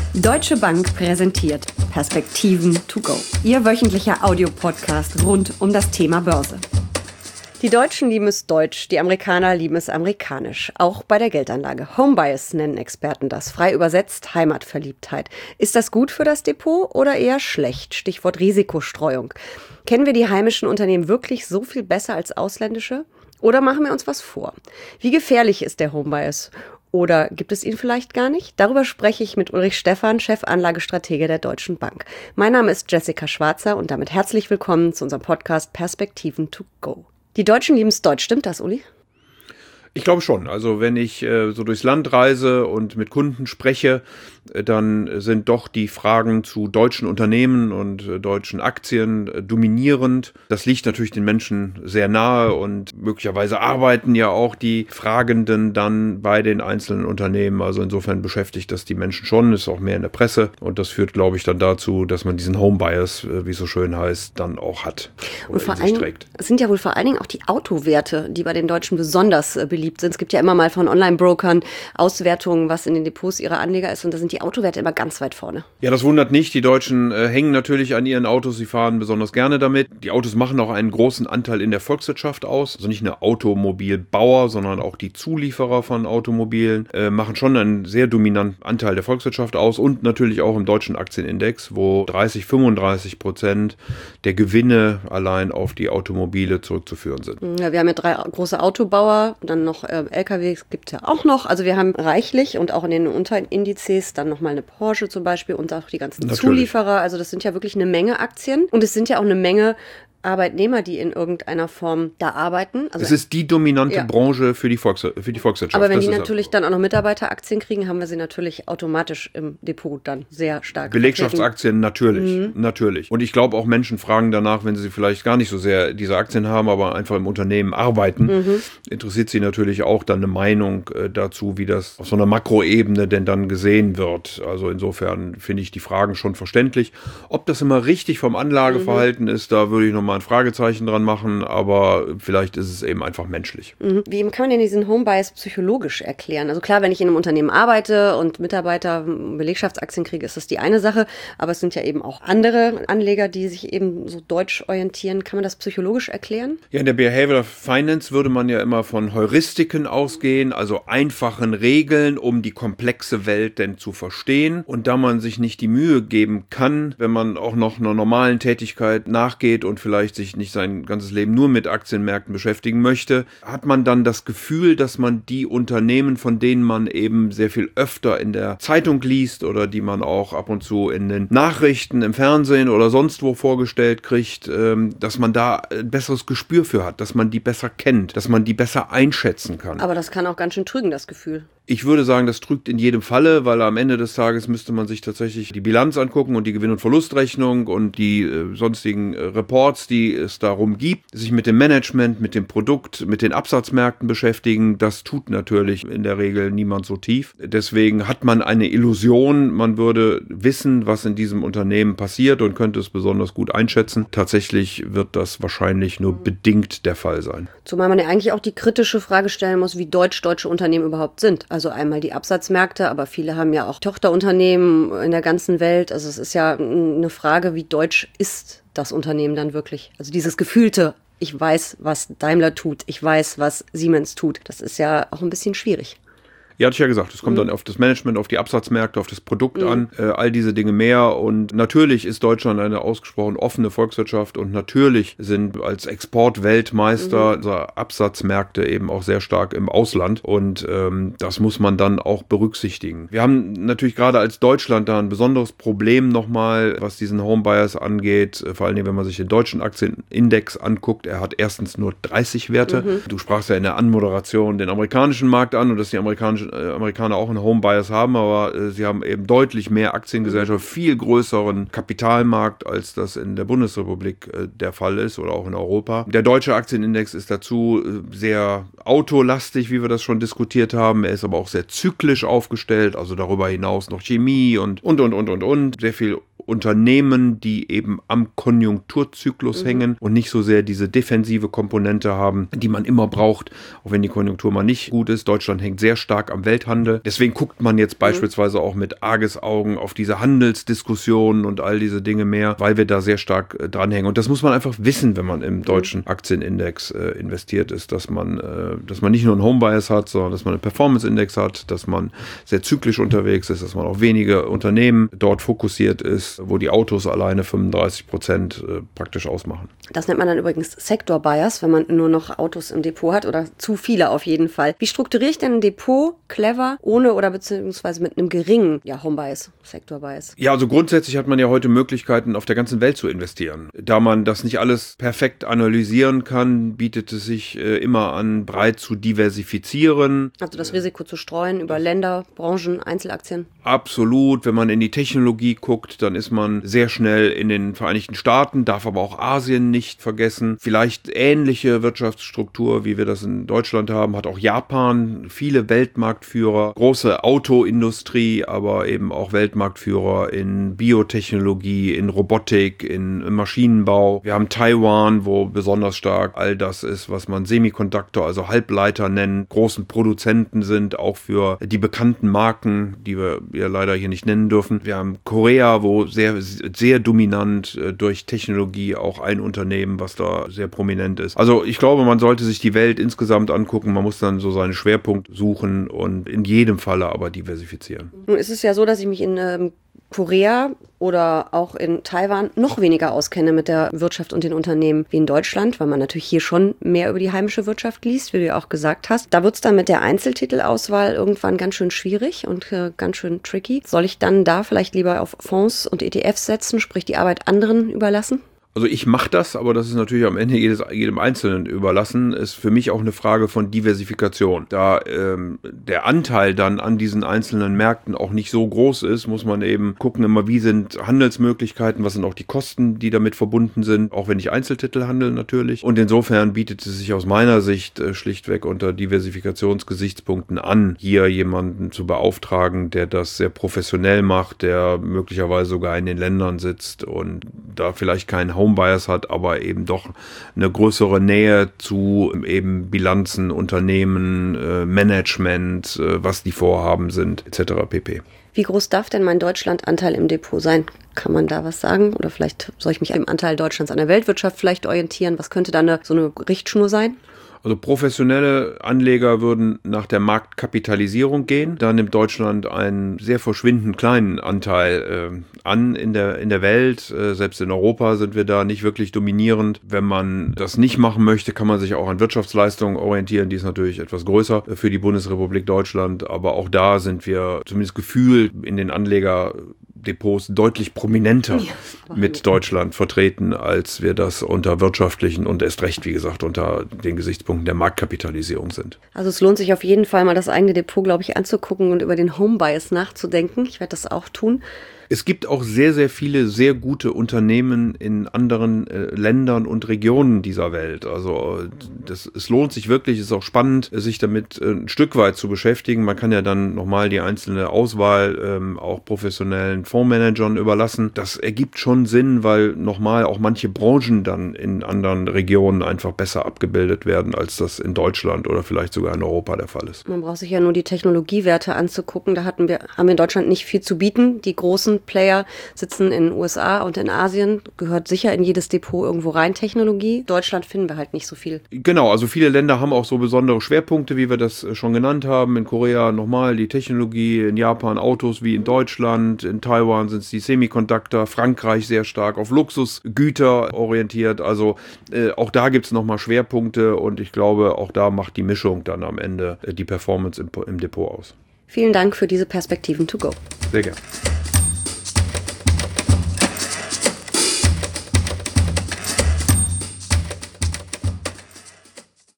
Deutsche Bank präsentiert Perspektiven to go. Ihr wöchentlicher Audiopodcast rund um das Thema Börse. Die Deutschen lieben es deutsch, die Amerikaner lieben es amerikanisch. Auch bei der Geldanlage. Homebias nennen Experten das. Frei übersetzt Heimatverliebtheit. Ist das gut für das Depot oder eher schlecht? Stichwort Risikostreuung. Kennen wir die heimischen Unternehmen wirklich so viel besser als ausländische? Oder machen wir uns was vor? Wie gefährlich ist der Homebias? Oder gibt es ihn vielleicht gar nicht? Darüber spreche ich mit Ulrich Stephan, Chefanlagestratege der Deutschen Bank. Mein Name ist Jessica Schwarzer und damit herzlich willkommen zu unserem Podcast Perspektiven to go. Die Deutschen lieben es deutsch, stimmt das, Uli? Ich glaube schon. Also wenn ich so durchs Land reise und mit Kunden spreche, dann sind doch die Fragen zu deutschen Unternehmen und deutschen Aktien dominierend. Das liegt natürlich den Menschen sehr nahe und möglicherweise arbeiten ja auch die Fragenden dann bei den einzelnen Unternehmen. Also insofern beschäftigt das die Menschen schon, ist auch mehr in der Presse und das führt, glaube ich, dann dazu, dass man diesen Homebias, wie es so schön heißt, dann auch hat und vor allem trägt. Es sind ja wohl vor allen Dingen auch die Autowerte, die bei den Deutschen besonders beliebt sind. Es gibt ja immer mal von Online-Brokern Auswertungen, was in den Depots ihrer Anleger ist und da sind die Autowerte immer ganz weit vorne. Ja, das wundert nicht. Die Deutschen hängen natürlich an ihren Autos. Sie fahren besonders gerne damit. Die Autos machen auch einen großen Anteil in der Volkswirtschaft aus. Also nicht nur Automobilbauer, sondern auch die Zulieferer von Automobilen machen schon einen sehr dominanten Anteil der Volkswirtschaft aus und natürlich auch im deutschen Aktienindex, wo 30-35% der Gewinne allein auf die Automobile zurückzuführen sind. Ja, wir haben ja 3 große Autobauer, dann noch LKWs gibt es ja auch noch. Also wir haben reichlich und auch in den Unterindizes dann nochmal eine Porsche zum Beispiel und auch die ganzen Zulieferer. Also das sind ja wirklich eine Menge Aktien und es sind ja auch eine Menge Arbeitnehmer, die in irgendeiner Form da arbeiten. Also es ist die dominante Branche für die Volkswirtschaft. Aber wenn die natürlich dann auch noch Mitarbeiteraktien kriegen, haben wir sie natürlich automatisch im Depot dann sehr stark. Belegschaftsaktien natürlich. Und ich glaube auch Menschen fragen danach, wenn sie vielleicht gar nicht so sehr diese Aktien haben, aber einfach im Unternehmen arbeiten, interessiert sie natürlich auch dann eine Meinung dazu, wie das auf so einer Makroebene denn dann gesehen wird. Also insofern finde ich die Fragen schon verständlich. Ob das immer richtig vom Anlageverhalten ist, da würde ich noch mal ein Fragezeichen dran machen, aber vielleicht ist es eben einfach menschlich. Wie kann man denn diesen Homebias psychologisch erklären? Also klar, wenn ich in einem Unternehmen arbeite und Mitarbeiter Belegschaftsaktien kriege, ist das die eine Sache, aber es sind ja eben auch andere Anleger, die sich eben so deutsch orientieren. Kann man das psychologisch erklären? Ja, in der Behavioral Finance würde man ja immer von Heuristiken ausgehen, also einfachen Regeln, um die komplexe Welt denn zu verstehen. Und da man sich nicht die Mühe geben kann, wenn man auch noch einer normalen Tätigkeit nachgeht und vielleicht sich nicht sein ganzes Leben nur mit Aktienmärkten beschäftigen möchte, hat man dann das Gefühl, dass man die Unternehmen, von denen man eben sehr viel öfter in der Zeitung liest oder die man auch ab und zu in den Nachrichten, im Fernsehen oder sonst wo vorgestellt kriegt, dass man da ein besseres Gespür für hat, dass man die besser kennt, dass man die besser einschätzen kann. Aber das kann auch ganz schön trügen, das Gefühl. Ich würde sagen, das trügt in jedem Falle, weil am Ende des Tages müsste man sich tatsächlich die Bilanz angucken und die Gewinn- und Verlustrechnung und die sonstigen Reports, die es darum gibt, sich mit dem Management, mit dem Produkt, mit den Absatzmärkten beschäftigen. Das tut natürlich in der Regel niemand so tief. Deswegen hat man eine Illusion, man würde wissen, was in diesem Unternehmen passiert und könnte es besonders gut einschätzen. Tatsächlich wird das wahrscheinlich nur bedingt der Fall sein. Zumal man ja eigentlich auch die kritische Frage stellen muss, wie deutsche Unternehmen überhaupt sind. Also einmal die Absatzmärkte, aber viele haben ja auch Tochterunternehmen in der ganzen Welt. Also es ist ja eine Frage, wie deutsch ist das Unternehmen dann wirklich? Also dieses gefühlte, ich weiß, was Daimler tut, ich weiß, was Siemens tut. Das ist ja auch ein bisschen schwierig. Ja, hatte ich ja gesagt, es kommt dann auf das Management, auf die Absatzmärkte, auf das Produkt an, all diese Dinge mehr. Und natürlich ist Deutschland eine ausgesprochen offene Volkswirtschaft und natürlich sind als Exportweltmeister unsere Absatzmärkte eben auch sehr stark im Ausland und das muss man dann auch berücksichtigen. Wir haben natürlich gerade als Deutschland da ein besonderes Problem nochmal, was diesen Homebias angeht, vor allem wenn man sich den deutschen Aktienindex anguckt. Er hat erstens nur 30 Werte. Du sprachst ja in der Anmoderation den amerikanischen Markt an und dass die Amerikaner auch einen Homebias haben, aber sie haben eben deutlich mehr Aktiengesellschaft, viel größeren Kapitalmarkt, als das in der Bundesrepublik der Fall ist oder auch in Europa. Der deutsche Aktienindex ist dazu sehr autolastig, wie wir das schon diskutiert haben. Er ist aber auch sehr zyklisch aufgestellt, also darüber hinaus noch Chemie und. Sehr viel Unternehmen, die eben am Konjunkturzyklus hängen und nicht so sehr diese defensive Komponente haben, die man immer braucht, auch wenn die Konjunktur mal nicht gut ist. Deutschland hängt sehr stark am Welthandel. Deswegen guckt man jetzt beispielsweise auch mit Argusaugen auf diese Handelsdiskussionen und all diese Dinge mehr, weil wir da sehr stark dranhängen. Und das muss man einfach wissen, wenn man im deutschen Aktienindex investiert ist, dass man nicht nur einen Homebias hat, sondern dass man einen Performance-Index hat, dass man sehr zyklisch unterwegs ist, dass man auf wenige Unternehmen dort fokussiert ist, wo die Autos alleine 35% praktisch ausmachen. Das nennt man dann übrigens Sektor-Bias, wenn man nur noch Autos im Depot hat oder zu viele auf jeden Fall. Wie strukturiere ich denn ein Depot clever, ohne oder beziehungsweise mit einem geringen Home-Bias, Sektor-Bias? Ja, also grundsätzlich hat man ja heute Möglichkeiten, auf der ganzen Welt zu investieren. Da man das nicht alles perfekt analysieren kann, bietet es sich immer an, breit zu diversifizieren. Also das Risiko zu streuen über Länder, Branchen, Einzelaktien? Absolut. Wenn man in die Technologie guckt, dann ist man sehr schnell in den Vereinigten Staaten, darf aber auch Asien nicht vergessen. Vielleicht ähnliche Wirtschaftsstruktur, wie wir das in Deutschland haben, hat auch Japan. Viele Weltmarktführer, große Autoindustrie, aber eben auch Weltmarktführer in Biotechnologie, in Robotik, in Maschinenbau. Wir haben Taiwan, wo besonders stark all das ist, was man Semiconductor, also Halbleiter nennt, großen Produzenten sind, auch für die bekannten Marken, die wir ja leider hier nicht nennen dürfen. Wir haben Korea, wo sehr, sehr dominant durch Technologie auch ein Unternehmen, was da sehr prominent ist. Also ich glaube, man sollte sich die Welt insgesamt angucken. Man muss dann so seinen Schwerpunkt suchen und in jedem Falle aber diversifizieren. Nun ist es ja so, dass ich mich in Korea oder auch in Taiwan noch weniger auskenne mit der Wirtschaft und den Unternehmen wie in Deutschland, weil man natürlich hier schon mehr über die heimische Wirtschaft liest, wie du ja auch gesagt hast. Da wird es dann mit der Einzeltitelauswahl irgendwann ganz schön schwierig und ganz schön tricky. Soll ich dann da vielleicht lieber auf Fonds und ETFs setzen, sprich die Arbeit anderen überlassen? Also ich mache das, aber das ist natürlich am Ende jedem Einzelnen überlassen, ist für mich auch eine Frage von Diversifikation. Da der Anteil dann an diesen einzelnen Märkten auch nicht so groß ist, muss man eben gucken immer, wie sind Handelsmöglichkeiten, was sind auch die Kosten, die damit verbunden sind, auch wenn ich Einzeltitel handle natürlich. Und insofern bietet es sich aus meiner Sicht schlichtweg unter Diversifikationsgesichtspunkten an, hier jemanden zu beauftragen, der das sehr professionell macht, der möglicherweise sogar in den Ländern sitzt und da vielleicht keinen Homebias hat, aber eben doch eine größere Nähe zu eben Bilanzen, Unternehmen, Management, was die Vorhaben sind, etc. pp. Wie groß darf denn mein Deutschland-Anteil im Depot sein? Kann man da was sagen? Oder vielleicht soll ich mich am Anteil Deutschlands an der Weltwirtschaft vielleicht orientieren? Was könnte da so eine Richtschnur sein? Also professionelle Anleger würden nach der Marktkapitalisierung gehen. Da nimmt Deutschland einen sehr verschwindend kleinen Anteil an in der Welt. Selbst in Europa sind wir da nicht wirklich dominierend. Wenn man das nicht machen möchte, kann man sich auch an Wirtschaftsleistungen orientieren. Die ist natürlich etwas größer für die Bundesrepublik Deutschland. Aber auch da sind wir zumindest gefühlt in den Anlegerdepots deutlich prominenter mit Deutschland vertreten, als wir das unter wirtschaftlichen und erst recht, wie gesagt, unter den Gesichtspunkten der Marktkapitalisierung sind. Also es lohnt sich auf jeden Fall mal das eigene Depot, glaube ich, anzugucken und über den Homebias nachzudenken. Ich werde das auch tun. Es gibt auch sehr, sehr viele sehr gute Unternehmen in anderen Ländern und Regionen dieser Welt. Also es lohnt sich wirklich, es ist auch spannend, sich damit ein Stück weit zu beschäftigen. Man kann ja dann nochmal die einzelne Auswahl auch professionellen Fondsmanagern überlassen. Das ergibt schon Sinn, weil nochmal auch manche Branchen dann in anderen Regionen einfach besser abgebildet werden, als das in Deutschland oder vielleicht sogar in Europa der Fall ist. Man braucht sich ja nur die Technologiewerte anzugucken. Da haben wir in Deutschland nicht viel zu bieten. Die großen Player sitzen in den USA und in Asien, gehört sicher in jedes Depot irgendwo rein, Technologie. Deutschland finden wir halt nicht so viel. Genau, also viele Länder haben auch so besondere Schwerpunkte, wie wir das schon genannt haben. In Korea nochmal die Technologie, in Japan Autos wie in Deutschland, in Taiwan sind es die Semiconductor, Frankreich sehr stark auf Luxusgüter orientiert. Also auch da gibt es nochmal Schwerpunkte und ich glaube, auch da macht die Mischung dann am Ende die Performance im Depot aus. Vielen Dank für diese Perspektiven to go. Sehr gerne.